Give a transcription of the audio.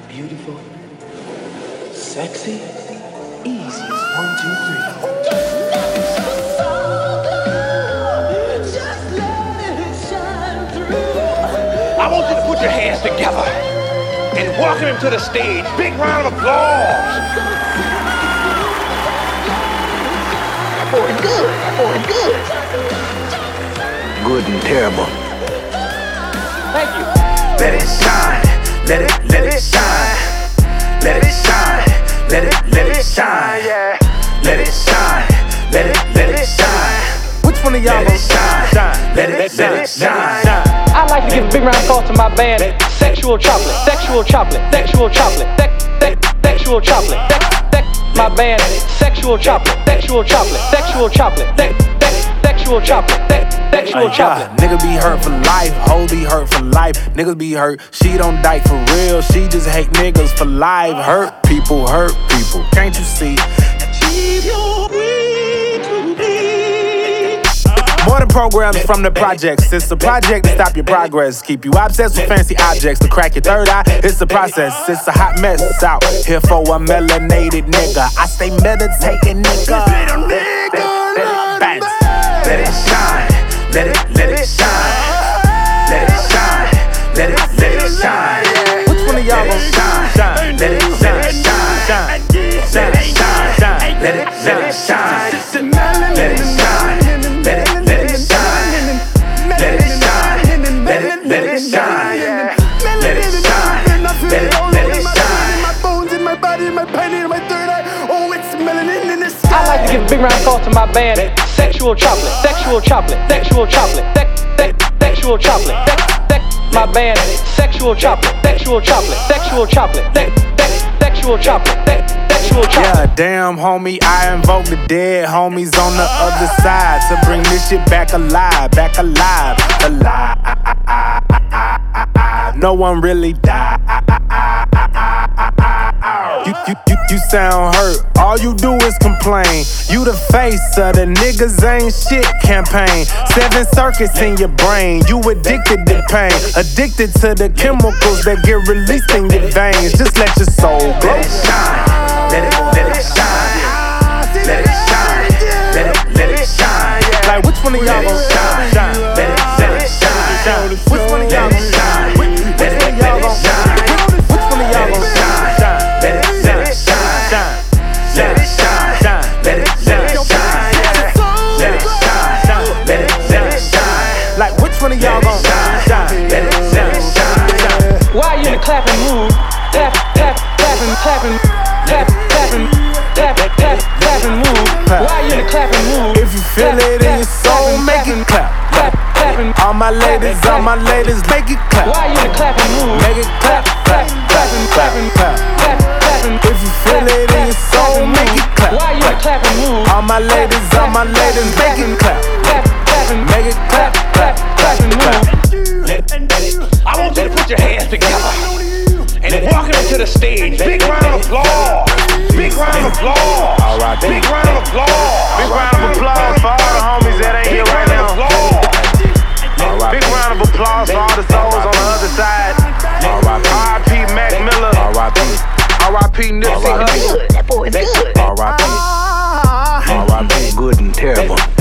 beautiful, sexy, easy as 1, 2, 3. I want you to put your hands together and welcome him to the stage. Big round of applause. That boy good. That boy good. Good and terrible. Thank you. Let it shine. Let it shine. Let it shine. Let it shine. Let it shine. Let it shine. Which one of y'all gonna shine? Let it shine. I'd like to give a big round of applause to my band, Sexual Chocolate, Sexual Chocolate, Sexual Chocolate, Sexual Chocolate, my band, Sexual Chocolate, Sexual Chocolate, Sexual Chocolate, Sexual Chocolate, Sexual Chocolate. Niggas be hurt for life, hoes be hurt for life. Niggas be hurt, she don't die for real. She just hate niggas for life. Hurt people, can't you see? More than programs from the projects. It's a project to stop your progress. Keep you obsessed with fancy objects. To crack your third eye, it's a process. It's a hot mess out here for a melanated nigga. I stay meditating, nigga. Let it shine. Let it shine. Let it shine. Let it shine. Which one of y'all gonna shine? Let it shine. Let it shine. Let it shine. Let it shine. Let it shine. Let it shine. Let it shine. Let it shine. Let it shine. My bones in my body, my pain in my third eye. Oh, it's melanin in the sky. I'd like to give a big round of applause to my band, Sexual Chocolate, Sexual Chocolate, Sexual Chocolate, Sexual Chocolate, my band, Sexual Chocolate, Sexual Chocolate, Sexual Chocolate, Sexual Chocolate, Sexual Chocolate. Yeah, damn, homie, I invoke the dead homies on the other side to bring this shit back alive, alive. No one really died. You sound hurt, all you do is complain. You the face of the niggas ain't shit campaign. 7 circuits in your brain, you addicted to pain. Addicted to the chemicals that get released in your veins. Just let your soul go. Let it shine. Let it shine. Let it shine. Let it shine. Like which one of y'all gonna shine? Let it shine. Which one of y'all gonna shine? Let it shine. Which one of y'all gonna shine? Let it shine. Let it shine. Let it shine. Let it shine. Let it shine. Like which one of y'all gonna shine? Let it shine. While you in the clapping mood, clapping mood. While you in the clapping mood, If you feel it in your soul, make it clap. All my ladies, make it clap. while you in the clapping mood, Make it clap, clap. If you feel it in your soul, make it clap. while you in the clapping mood, All my ladies, make it clap. Make it clap, I want you to put your hands together and welcome him to the stage. Big round of applause. Big round of applause. Big round of applause. Big round of applause for all the homies that ain't here right now. Big round of applause for all the souls on the other side. R.I.P. Mac Miller. R.I.P. Nipsey Hussle. That boy good. R.I.P. Good and terrible.